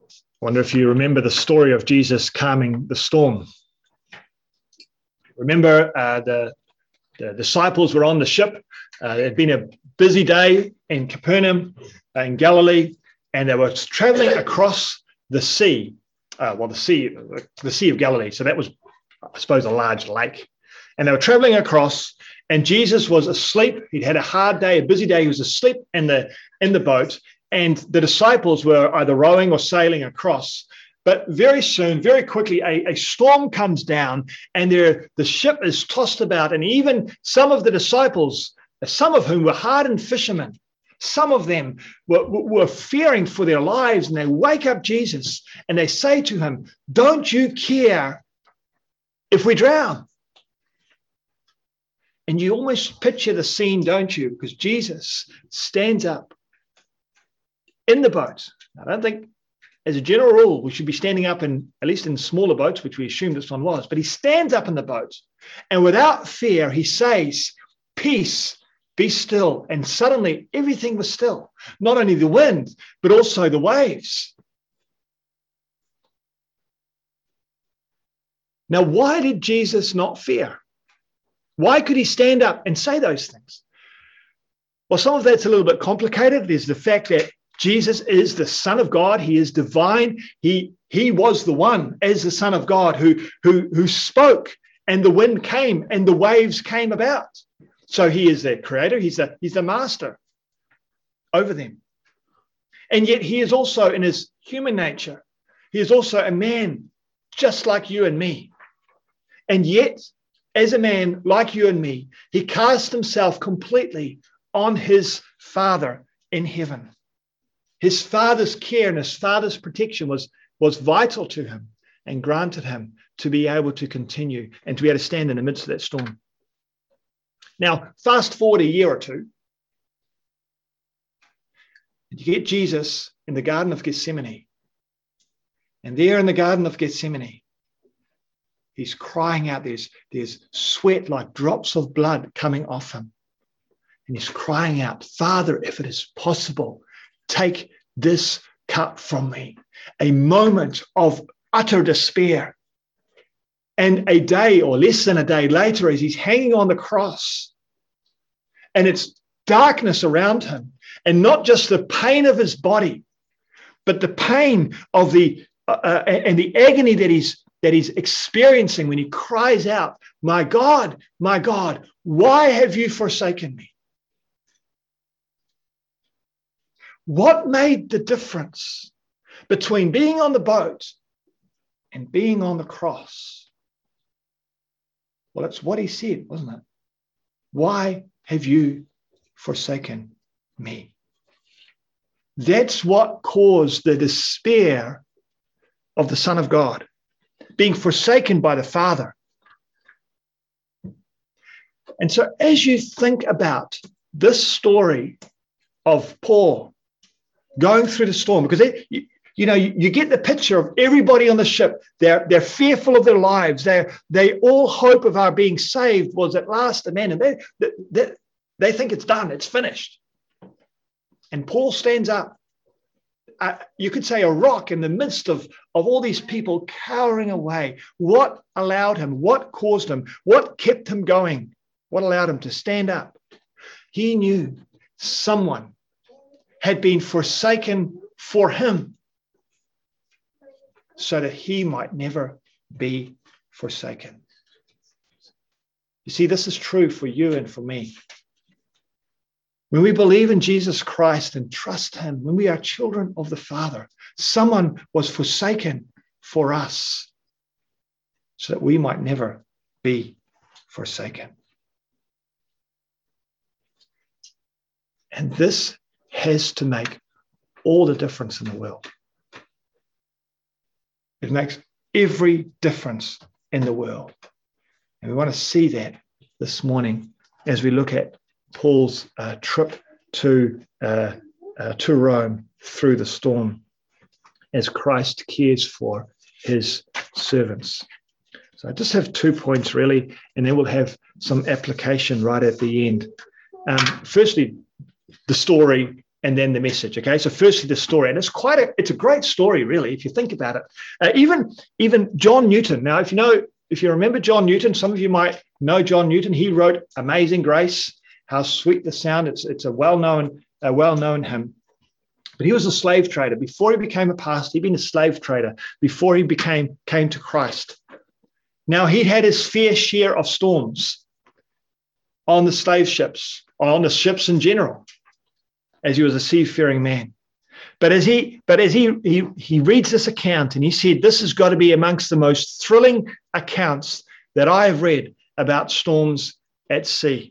I wonder if you remember the story of Jesus calming the storm. Remember, the disciples were on the ship. It had been a busy day in Capernaum, in Galilee, and they were traveling across the sea. The Sea of Galilee. So that was, I suppose, a large lake. And they were traveling across, and Jesus was asleep. He'd had a hard day, a busy day. He was asleep in the boat, and the disciples were either rowing or sailing across. But very soon, very quickly, a storm comes down, and the ship is tossed about. And even some of the disciples, some of whom were hardened fishermen, some of them were fearing for their lives, and they wake up Jesus and they say to him, "Don't you care if we drown?" And you almost picture the scene, don't you? Because Jesus stands up in the boat. I don't think, as a general rule, we should be standing up at least in smaller boats, which we assume this one was, but he stands up in the boat, and without fear, he says, "Peace, be still." And suddenly everything was still, not only the wind, but also the waves. Now, why did Jesus not fear? Why could he stand up and say those things? Well, some of that's a little bit complicated. There's the fact that Jesus is the Son of God. He is divine. He was the one, as the Son of God, who spoke, and the wind came and the waves came about. So he is their creator. He's the master over them. And yet he is also, in his human nature, he is also a man just like you and me. And yet, as a man like you and me, he cast himself completely on his Father in heaven. His Father's care and his Father's protection was vital to him and granted him to be able to continue and to be able to stand in the midst of that storm. Now, fast forward a year or two, and you get Jesus in the Garden of Gethsemane. And there in the Garden of Gethsemane, he's crying out. There's sweat like drops of blood coming off him. And he's crying out, "Father, if it is possible, take this cup from me." A moment of utter despair. And a day or less than a day later, as he's hanging on the cross, and it's darkness around him, and not just the pain of his body, but the pain of and the agony that he's experiencing when he cries out, my God, why have you forsaken me?" What made the difference between being on the boat and being on the cross? Well, it's what he said, wasn't it? "Why have you forsaken me?" That's what caused the despair of the Son of God, being forsaken by the Father. And so as you think about this story of Paul going through the storm, because you get the picture of everybody on the ship. They're fearful of their lives. They all hope of our being saved was at last an end. And they think it's done. It's finished. And Paul stands up. You could say a rock in the midst of all these people cowering away. What allowed him? What caused him? What kept him going? What allowed him to stand up? He knew someone had been forsaken for him, so that he might never be forsaken. You see, this is true for you and for me. When we believe in Jesus Christ and trust him, when we are children of the Father, someone was forsaken for us so that we might never be forsaken. And this has to make all the difference in the world. It makes every difference in the world. And we want to see that this morning as we look at Paul's trip to Rome through the storm, as Christ cares for his servants. So I just have 2 points really, and then we'll have some application right at the end. Firstly, the story and then the message. Okay, so firstly the story, and it's a great story, really, if you think about it. Even John Newton. Now, if you remember John Newton, some of you might know John Newton. He wrote Amazing Grace. How sweet the sound! It's a well-known hymn. But he was a slave trader before he became a pastor. He'd been a slave trader before he came to Christ. Now he'd had his fair share of storms on the slave ships, on the ships in general, as he was a seafaring man. But as he reads this account, and he said, this has got to be amongst the most thrilling accounts that I have read about storms at sea.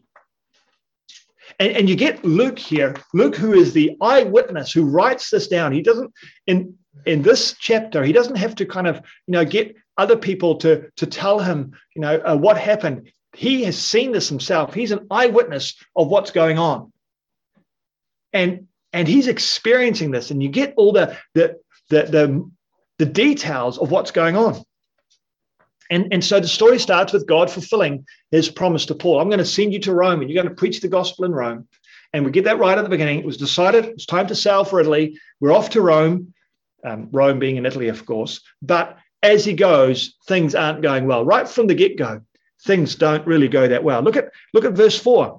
And you get Luke here, Luke, who is the eyewitness, who writes this down. He doesn't, in this chapter, he doesn't have to kind of, get other people to tell him, what happened. He has seen this himself. He's an eyewitness of what's going on. And he's experiencing this, and you get all the details of what's going on. And so the story starts with God fulfilling his promise to Paul. I'm going to send you to Rome, and you're going to preach the gospel in Rome. And we get that right at the beginning. It was decided it's time to sail for Italy. We're off to Rome, Rome being in Italy, of course. But as he goes, things aren't going well. Right from the get-go, things don't really go that well. Look at verse 4.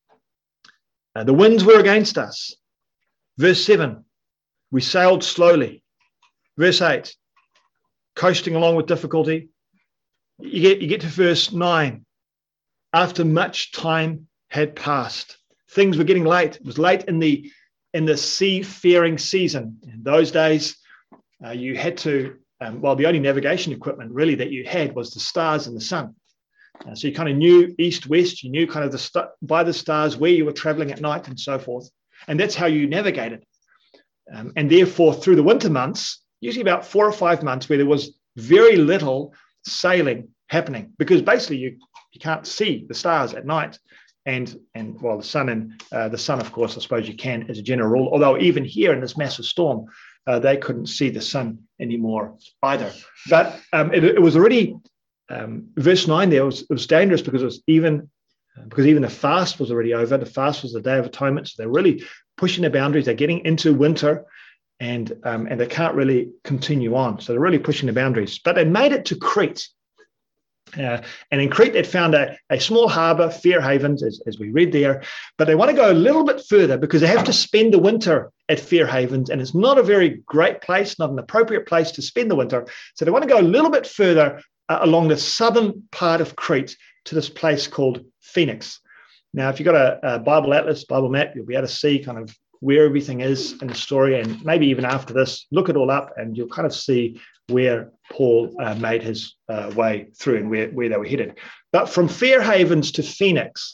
The winds were against us. Verse 7, we sailed slowly. Verse 8, coasting along with difficulty. You get to verse 9. After much time had passed, things were getting late. It was late in the seafaring season. In those days, you had to, the only navigation equipment really that you had was the stars and the sun. So you kind of knew east, west, you knew kind of by the stars where you were traveling at night and so forth. And that's how you navigated. And therefore, through the winter months, usually about 4 or 5 months, where there was very little sailing happening, because basically you can't see the stars at night, and the sun, of course, I suppose you can as a general rule, although even here in this massive storm, they couldn't see the sun anymore either. But it was already verse 9 there, it was dangerous because even the fast was already over. The fast was the Day of Atonement, so they're really pushing the boundaries. They're getting into winter, and they can't really continue on. So they're really pushing the boundaries. But they made it to Crete. And in Crete, they'd found a small harbour, Fair Havens, as we read there. But they want to go a little bit further because they have to spend the winter at Fair Havens. And it's not a very great place, not an appropriate place to spend the winter. So they want to go a little bit further along the southern part of Crete to this place called Phoenix. Now, if you've got a Bible atlas, Bible map, you'll be able to see kind of where everything is in the story. And maybe even after this, look it all up and you'll kind of see where Paul made his way through and where they were headed. But from Fair Havens to Phoenix,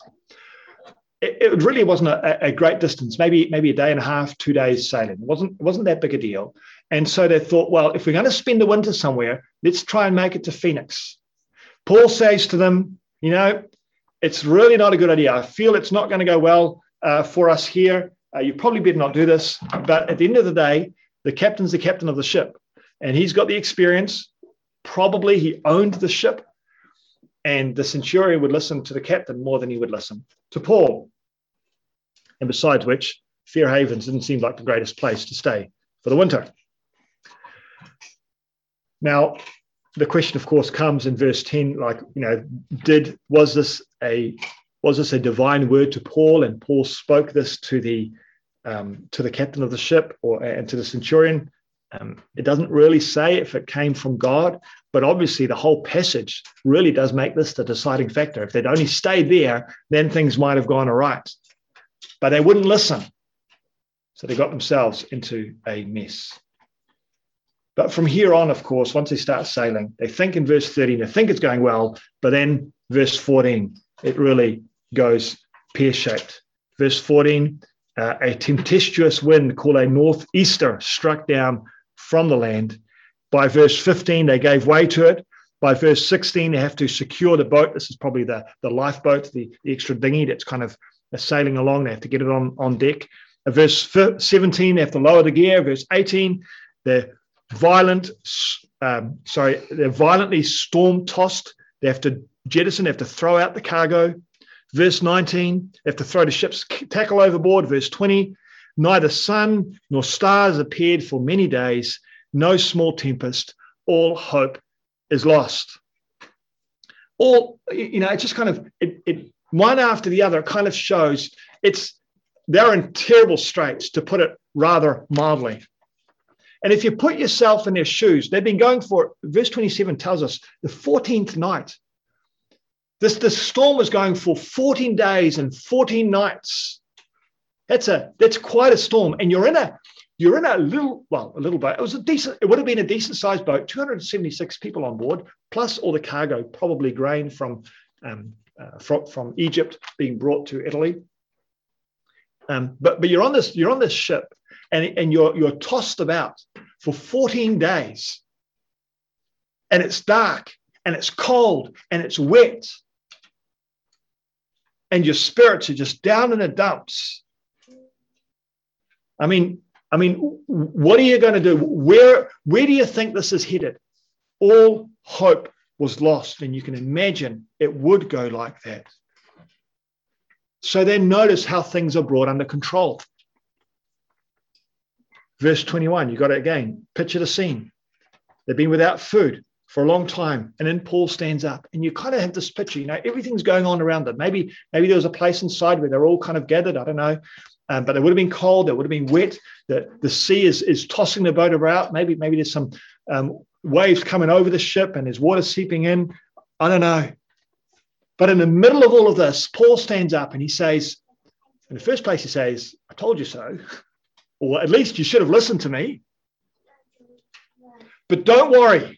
it really wasn't a great distance, maybe a day and a half, 2 days sailing. It wasn't that big a deal. And so they thought, well, if we're going to spend the winter somewhere, let's try and make it to Phoenix. Paul says to them, it's really not a good idea. I feel it's not going to go well for us here. You probably better not do this. But at the end of the day, the captain's the captain of the ship. And he's got the experience. Probably he owned the ship. And the centurion would listen to the captain more than he would listen to Paul. And besides which, Fair Havens didn't seem like the greatest place to stay for the winter. Now, the question, of course, comes in verse 10, was this a divine word to Paul, and Paul spoke this to the captain of the ship and to the centurion? It doesn't really say if it came from God, but obviously the whole passage really does make this the deciding factor. If they'd only stayed there, then things might have gone all right. But they wouldn't listen. So they got themselves into a mess. But from here on, of course, once they start sailing, they think in verse 13, they think it's going well, but then verse 14, it really goes pear-shaped. Verse 14, a tempestuous wind called a northeaster struck down from the land. By verse 15, they gave way to it. By verse 16, they have to secure the boat. This is probably the lifeboat, the extra dinghy that's kind of sailing along. They have to get it on deck. Verse 17, they have to lower the gear. Verse 18, they're violently storm-tossed. They have to jettison, they have to throw out the cargo. Verse 19, they have to throw the ship's tackle overboard. Verse 20, Neither sun nor stars appeared for many days, no small tempest, all hope is lost. All, it just kind of, it one after the other kind of shows they're in terrible straits, to put it rather mildly. And if you put yourself in their shoes, they've been going for, verse 27 tells us, the 14th night. This storm was going for 14 days and 14 nights. That's quite a storm. And you're in a little boat. It would have been a decent sized boat, 276 people on board, plus all the cargo, probably grain from Egypt being brought to Italy. But you're on this ship, and you're tossed about for 14 days, and it's dark and it's cold and it's wet, and your spirits are just down in the dumps. I mean, what are you going to do? Where do you think this is headed? All hope was lost, and you can imagine it would go like that. So then notice how things are brought under control. Verse 21, you got it again. Picture the scene. They've been without food for a long time, and then Paul stands up, and you kind of have this picture, everything's going on around them. Maybe there was a place inside where they're all kind of gathered, I don't know, but they would have been cold, they would have been wet, the sea is tossing the boat about, maybe there's some waves coming over the ship and there's water seeping in, I don't know. But in the middle of all of this, Paul stands up and he says, in the first place he says, I told you so, or at least you should have listened to me. But don't worry.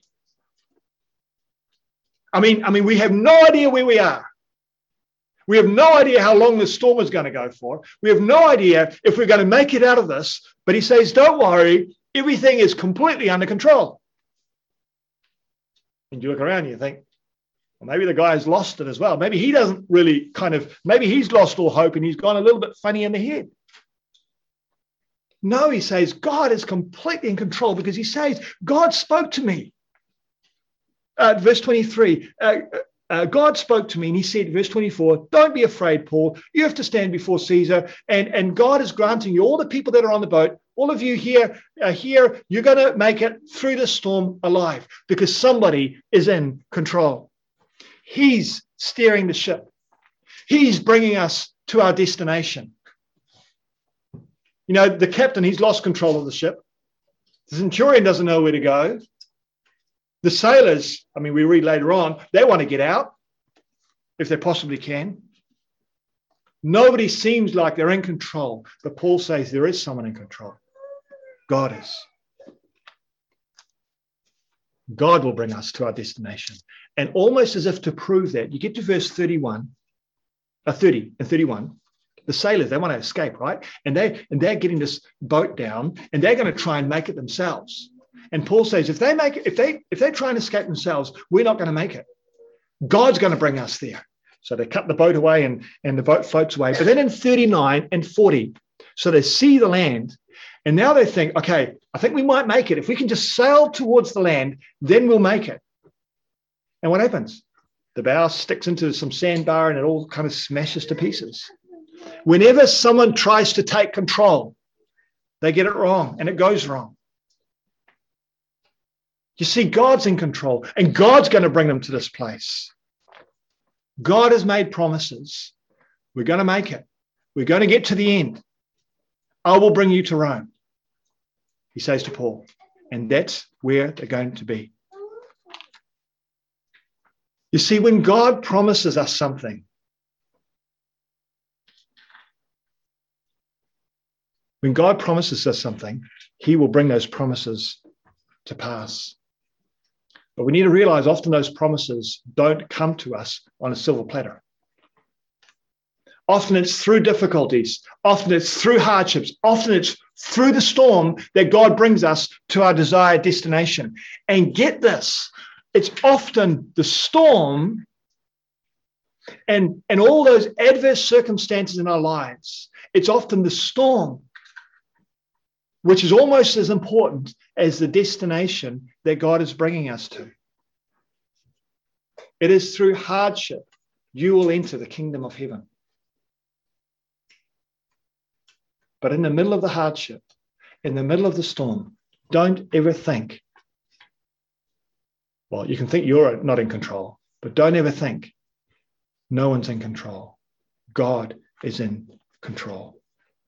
I mean, we have no idea where we are. We have no idea how long the storm is going to go for. We have no idea if we're going to make it out of this. But he says, don't worry, everything is completely under control. And you look around and you think, well, maybe the guy's lost it as well. Maybe he doesn't really maybe he's lost all hope and he's gone a little bit funny in the head. No, he says, God is completely in control, because he says, God spoke to me. Verse 23, God spoke to me and he said, verse 24, don't be afraid, Paul. You have to stand before Caesar, and God is granting you, all the people that are on the boat, all of you here, you're going to make it through the storm alive, because somebody is in control. He's steering the ship. He's bringing us to our destination. The captain, he's lost control of the ship. The centurion doesn't know where to go. The sailors, we read later on, they want to get out if they possibly can. Nobody seems like they're in control, but Paul says there is someone in control. God is. God will bring us to our destination. And almost as if to prove that, you get to verse 30 and 31. The sailors, they want to escape, right? And they're getting this boat down, and they're going to try and make it themselves. And Paul says, if they try and escape themselves, we're not going to make it. God's going to bring us there. So they cut the boat away, and the boat floats away. But then in 39 and 40, so they see the land, and now they think, okay, I think we might make it. If we can just sail towards the land, then we'll make it. And what happens? The bow sticks into some sandbar and it all kind of smashes to pieces. Whenever someone tries to take control, they get it wrong and it goes wrong. You see, God's in control, and God's going to bring them to this place. God has made promises. We're going to make it. We're going to get to the end. I will bring you to Rome, he says to Paul. And that's where they're going to be. You see, when God promises us something, he will bring those promises to pass. But we need to realize often those promises don't come to us on a silver platter. Often it's through difficulties. Often it's through hardships. Often it's through the storm that God brings us to our desired destination. And get this, it's often the storm and all those adverse circumstances in our lives. It's often the storm which is almost as important as the destination that God is bringing us to. It is through hardship you will enter the kingdom of heaven. But in the middle of the hardship, in the middle of the storm, don't ever think, well, you can think you're not in control, but don't ever think no one's in control. God is in control.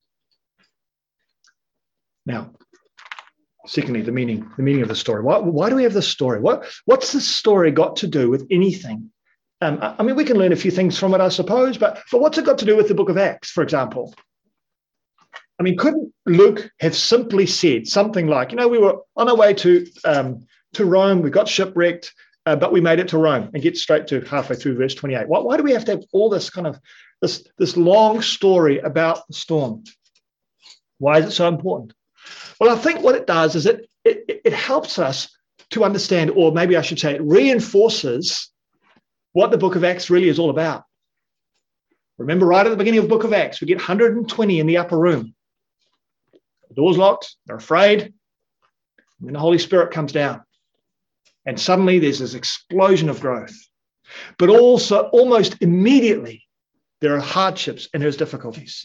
Now, secondly, the meaning of the story. Why do we have this story? What's this story got to do with anything? I mean, we can learn a few things from it, I suppose, but what's it got to do with the book of Acts, for example? I mean, couldn't Luke have simply said something like, we were on our way to Rome, we got shipwrecked, but we made it to Rome, and get straight to halfway through verse 28. Why do we have to have all this kind of this long story about the storm? Why is it so important? Well, I think what it does is it helps us to understand, or maybe I should say it reinforces what the book of Acts really is all about. Remember, right at the beginning of the book of Acts, we get 120 in the upper room. The door's locked, they're afraid, and then the Holy Spirit comes down. And suddenly there's this explosion of growth. But also, almost immediately, there are hardships and there's difficulties.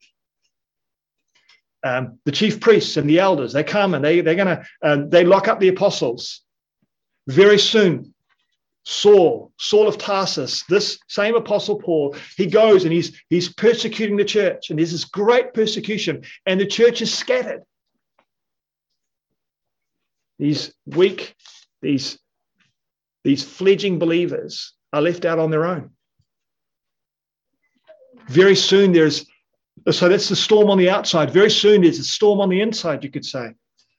The chief priests and the elders, they come and they lock up the apostles. Very soon, Saul of Tarsus, this same apostle Paul, he goes and he's persecuting the church, and there's this great persecution, and the church is scattered. These weak, these fledgling believers are left out on their own. Very soon so that's the storm on the outside. Very soon there's a storm on the inside, you could say.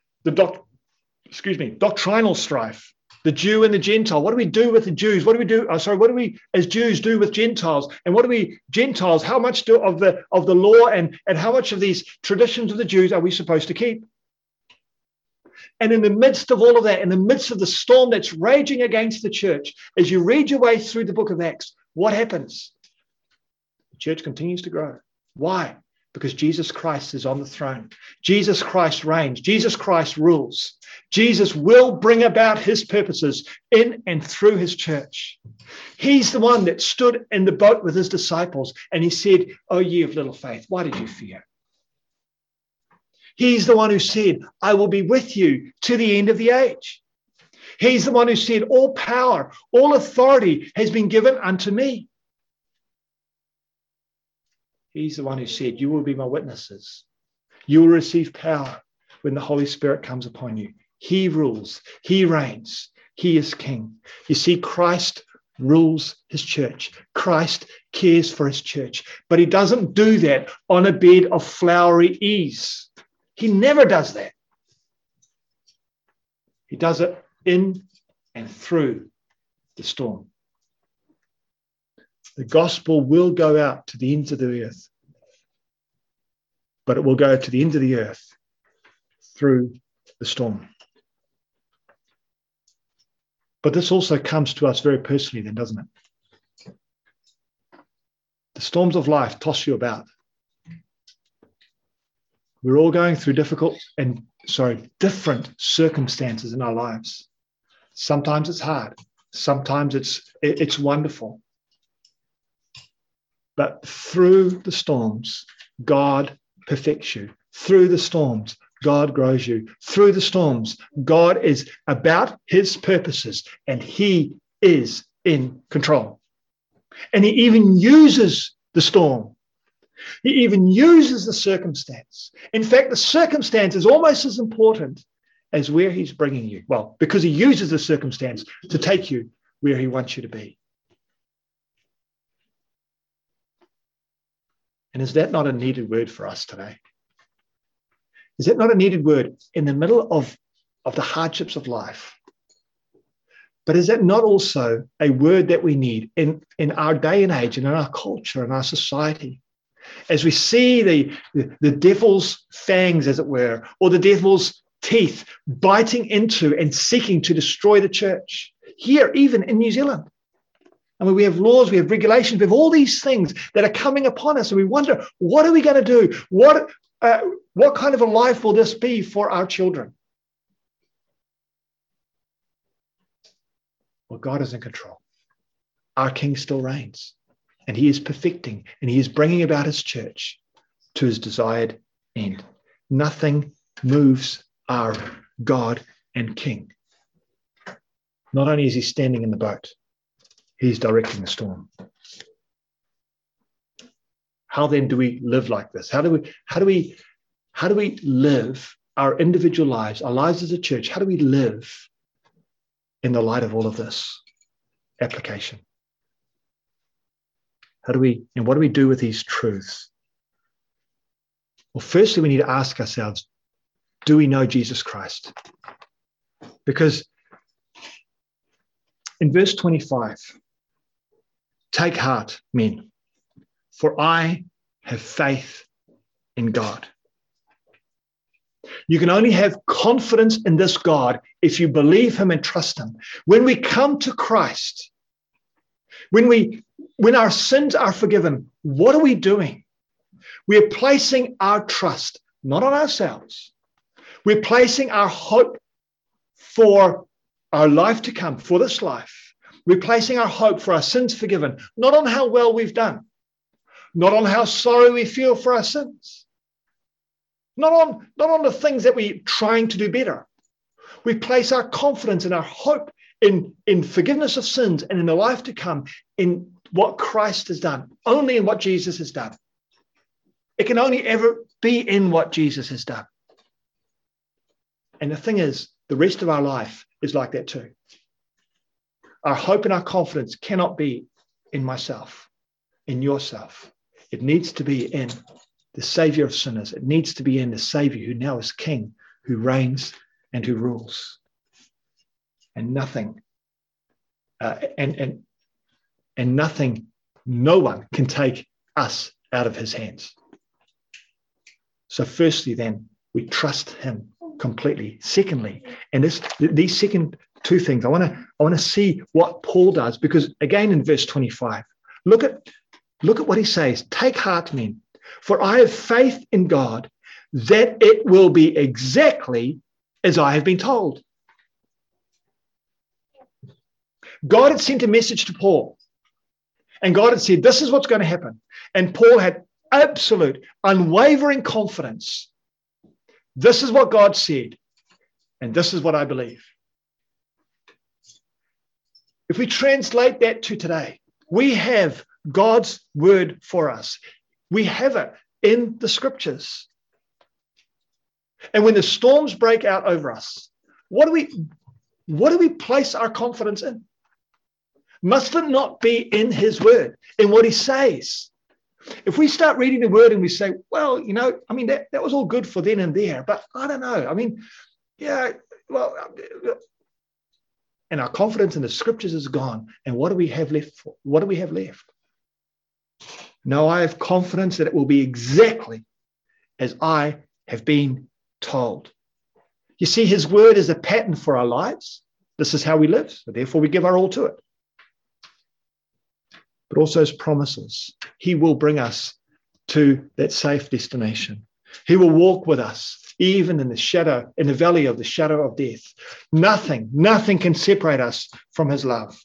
Doctrinal strife. The Jew and the Gentile. What do we do with the Jews? What do we as Jews do with Gentiles? And what do we Gentiles? How much of the law and how much of these traditions of the Jews are we supposed to keep? And in the midst of all of that, in the midst of the storm that's raging against the church, as you read your way through the book of Acts, what happens? The church continues to grow. Why? Because Jesus Christ is on the throne. Jesus Christ reigns. Jesus Christ rules. Jesus will bring about his purposes in and through his church. He's the one that stood in the boat with his disciples and he said, "O ye of little faith, why did you fear?" He's the one who said, "I will be with you to the end of the age." He's the one who said, "All power, all authority has been given unto me." He's the one who said, "You will be my witnesses. You will receive power when the Holy Spirit comes upon you." He rules. He reigns. He is king. You see, Christ rules his church. Christ cares for his church. But he doesn't do that on a bed of flowery ease. He never does that. He does it in and through the storm. The gospel will go out to the ends of the earth, but it will go to the ends of the earth through the storm. But this also comes to us very personally then, doesn't it? The storms of life toss you about. We're all going through different circumstances in our lives. Sometimes it's hard. Sometimes it's wonderful. But through the storms, God perfects you. Through the storms, God grows you. Through the storms, God is about his purposes, and he is in control. And he even uses the storm. He even uses the circumstance. In fact, the circumstance is almost as important as where he's bringing you. Well, because he uses the circumstance to take you where he wants you to be. And is that not a needed word for us today? Is that not a needed word in the middle of the hardships of life? But is that not also a word that we need in our day and age and in our culture and our society? As we see the devil's fangs, as it were, or the devil's teeth biting into and seeking to destroy the church. Here, even in New Zealand. I mean, we have laws, we have regulations, we have all these things that are coming upon us, and we wonder, what are we going to do? What kind of a life will this be for our children? Well, God is in control. Our King still reigns, and he is perfecting, and he is bringing about his church to his desired end. Nothing moves our God and King. Not only is he standing in the boat, he's directing the storm. How then do we live like this? How do we live our individual lives, our lives as a church? How do we live in the light of all of this? Application. What do we do with these truths? Well, firstly, we need to ask ourselves, do we know Jesus Christ? Because in verse 25, take heart, men, for I have faith in God. You can only have confidence in this God if you believe him and trust him. When we come to Christ, when our sins are forgiven, what are we doing? We're placing our trust not on ourselves. We're placing our hope for our life to come, for this life. We're placing our hope for our sins forgiven, not on how well we've done, not on how sorry we feel for our sins, not on the things that we're trying to do better. We place our confidence and our hope in forgiveness of sins and in the life to come, in what Christ has done, only in what Jesus has done. It can only ever be in what Jesus has done. And the thing is, the rest of our life is like that too. Our hope and our confidence cannot be in myself, in yourself. It needs to be in the Savior of sinners. It needs to be in the Savior who now is King, who reigns and who rules. And nothing, no one can take us out of his hands. So firstly, then, we trust him completely. Secondly, and these second two things, I want to see what Paul does, because again in verse 25, look at what he says. Take heart, men, for I have faith in God that it will be exactly as I have been told. God had sent a message to Paul, and God had said, this is what's going to happen. And Paul had absolute, unwavering confidence. This is what God said, and this is what I believe. If we translate that to today, we have God's word for us. We have it in the scriptures. And when the storms break out over us, what do we place our confidence in? Must it not be in his word, in what he says? If we start reading the word and we say, well, that was all good for then and there, but I don't know. And our confidence in the scriptures is gone. And what do we have left for? What do we have left? No, I have confidence that it will be exactly as I have been told. You see, his word is a pattern for our lives. This is how we live. So therefore, we give our all to it. But also his promises. He will bring us to that safe destination. He will walk with us, even in the valley of the shadow of death. Nothing can separate us from his love.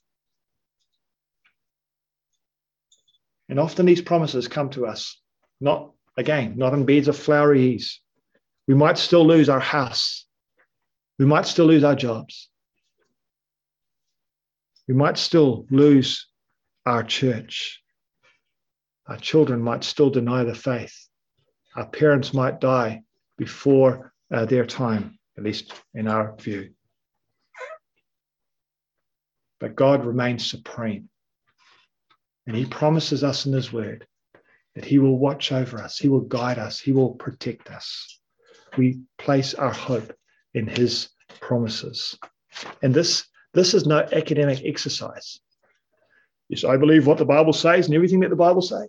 And often these promises come to us, not in beds of flowery ease. We might still lose our house. We might still lose our jobs. We might still lose our church. Our children might still deny the faith. Our parents might die before their time, at least in our view. But God remains supreme. And he promises us in his word that he will watch over us. He will guide us. He will protect us. We place our hope in his promises. And this is no academic exercise. Yes, I believe what the Bible says and everything that the Bible says.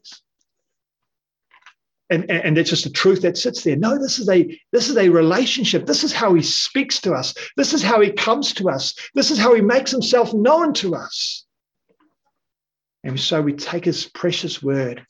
And it's just a truth that sits there. No, this is a relationship. This is how he speaks to us. This is how he comes to us. This is how he makes himself known to us. And so we take his precious word.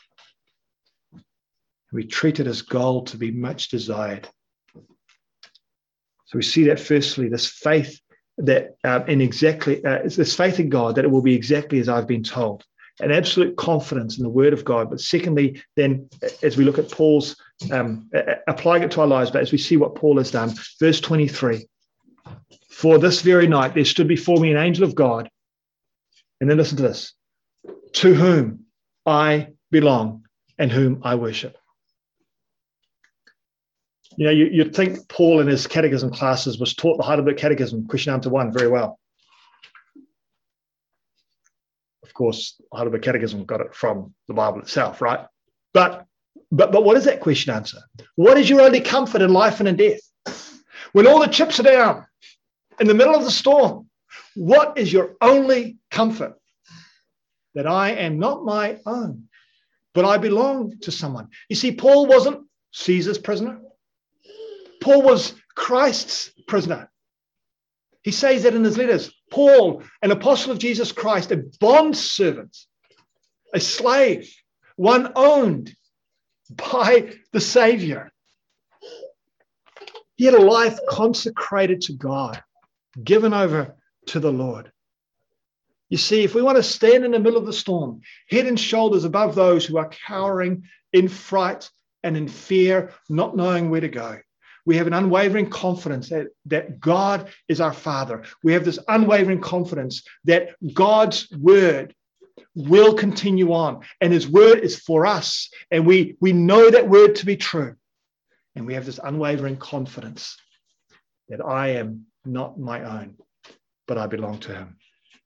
We treat it as gold to be much desired. So we see that firstly, this faith that this faith in God, that it will be exactly as I've been told. An absolute confidence in the word of God. But secondly, then, as we look at Paul's applying it to our lives, but as we see what Paul has done. Verse 23, for this very night there stood before me an angel of God, and then listen to this, to whom I belong and whom I worship. You know, you'd think Paul in his catechism classes was taught the Heidelberg Catechism, question answer 1, very well. Of course, Heidelberg Catechism got it from the Bible itself, right? But what is that question answer? What is your only comfort in life and in death? When all the chips are down, in the middle of the storm, what is your only comfort? That I am not my own, but I belong to someone. You see, Paul wasn't Caesar's prisoner. Paul was Christ's prisoner. He says that in his letters. Paul, an apostle of Jesus Christ, a bondservant, a slave, one owned by the Savior. He had a life consecrated to God, given over to the Lord. You see, if we want to stand in the middle of the storm, head and shoulders above those who are cowering in fright and in fear, not knowing where to go, we have an unwavering confidence that God is our Father. We have this unwavering confidence that God's word will continue on, and his word is for us, and we know that word to be true. And we have this unwavering confidence that I am not my own, but I belong to him.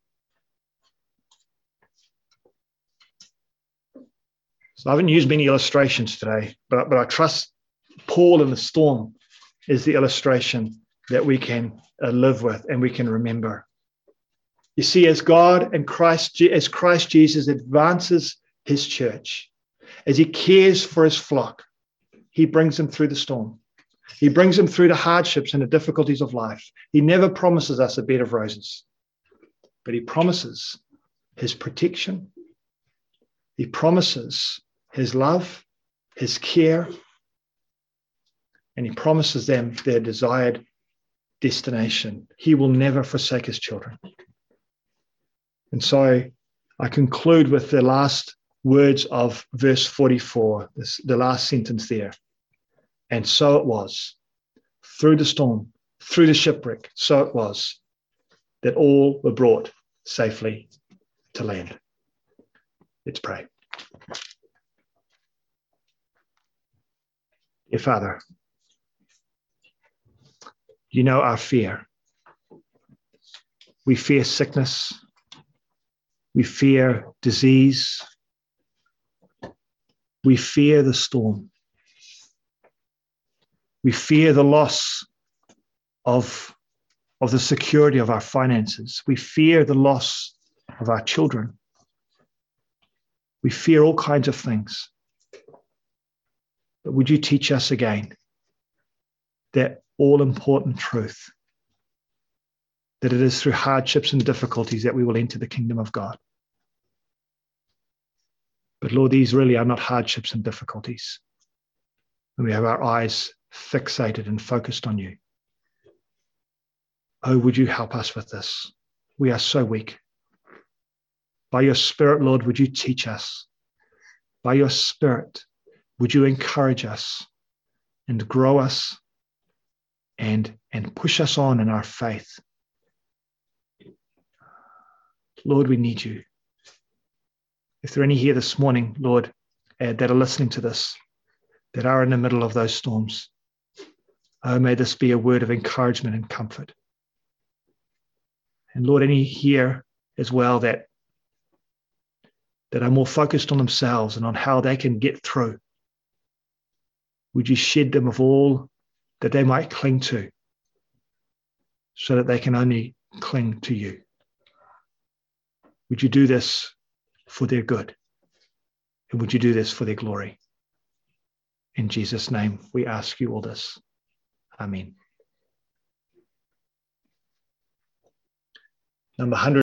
So I haven't used many illustrations today, but I trust Paul in the storm is the illustration that we can live with and we can remember. You see, as God and Christ Jesus advances his church, as he cares for his flock, he brings them through the storm. He brings them through the hardships and the difficulties of life. He never promises us a bed of roses, but he promises his protection. He promises his love, his care, and he promises them their desired destination. He will never forsake his children. And so I conclude with the last words of verse 44, the last sentence there. And so it was, through the storm, through the shipwreck, so it was, that all were brought safely to land. Let's pray. Dear Father, you know our fear. We fear sickness. We fear disease. We fear the storm. We fear the loss of the security of our finances. We fear the loss of our children. We fear all kinds of things. But would you teach us again that all-important truth, that it is through hardships and difficulties that we will enter the kingdom of God. But Lord, these really are not hardships and difficulties when we have our eyes fixated and focused on you. Oh, would you help us with this? We are so weak. By your Spirit, Lord, would you teach us? By your Spirit, would you encourage us and grow us and push us on in our faith? Lord, we need you. If there are any here this morning, Lord, that are listening to this, that are in the middle of those storms, oh, may this be a word of encouragement and comfort. And Lord, any here as well that are more focused on themselves and on how they can get through, would you shed them of all that they might cling to, so that they can only cling to you? Would you do this for their good? And would you do this for their glory? In Jesus' name, we ask you all this. Amen. Number 100.